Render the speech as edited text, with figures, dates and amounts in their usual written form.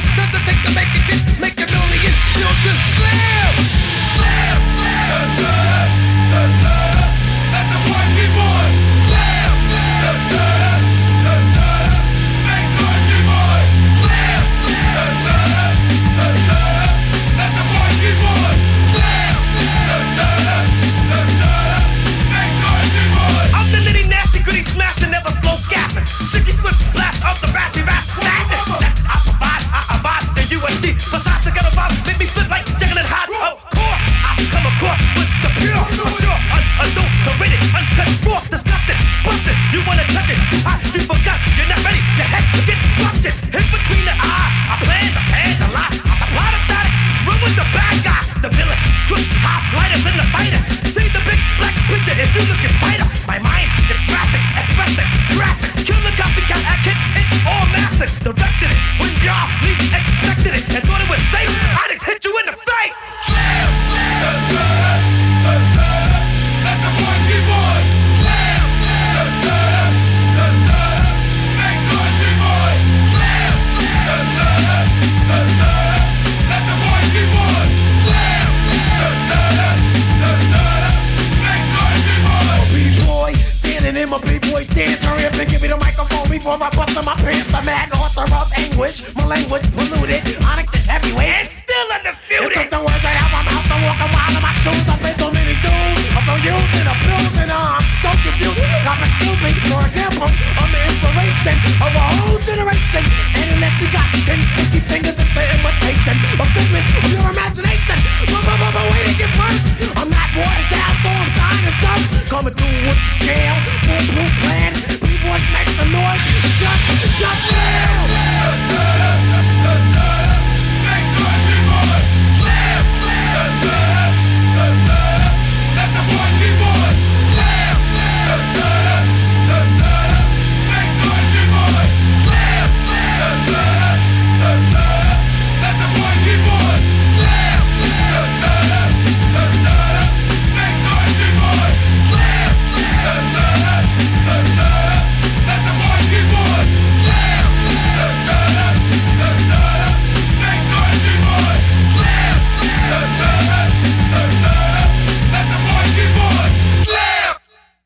Does it take to make a kid, make a million children slam? Slam! Let the boy be born! Slam! Make noise, be born! Slam! Let the boy be born! Slam! Make noise, be born! I'm the nitty nasty gritty smasher, never slow gassing. Sticky swift blast of the raspy rap smashing. I provide the USD. Besides the gutter vibe, make me flip like Jekyll and Hyde. Of course, I come across with the pure, for sure, unadulterated, uncut, raw, disgusting, busted. You wanna touch it? Too hot, you forgot. You're not ready. Your head will get busted. Hit between the eyes. I plan the pan, the lie. I supply the static. Run with the bad guy, the villain. Twist hot lighters in the fighters. See the big black picture if you looking fighter. My mind is graphic, expressive, graphic. Kill the copycat kid. It's all mastered. Directed it when y'all least expected it and thought it was safe. I just hit you in the face. Slam! Let the boy be born. Slam! Make noise, be born. Slam! Let the boy be born. Slam! Make noise, be born. I'm a B-boy, standing in my B-boy stance. Hurry up and give me the microphone before I bust in my pants. The mad author of anguish, my language polluted. Onyx is heavyweight and still undisputed. You took the words right out my mouth and walk a mile in my shoes. I've been so many dudes, I'm so used and abused and I'm so confused. Now excuse me, for example, I'm the inspiration of a whole generation. And unless you got 10, 50,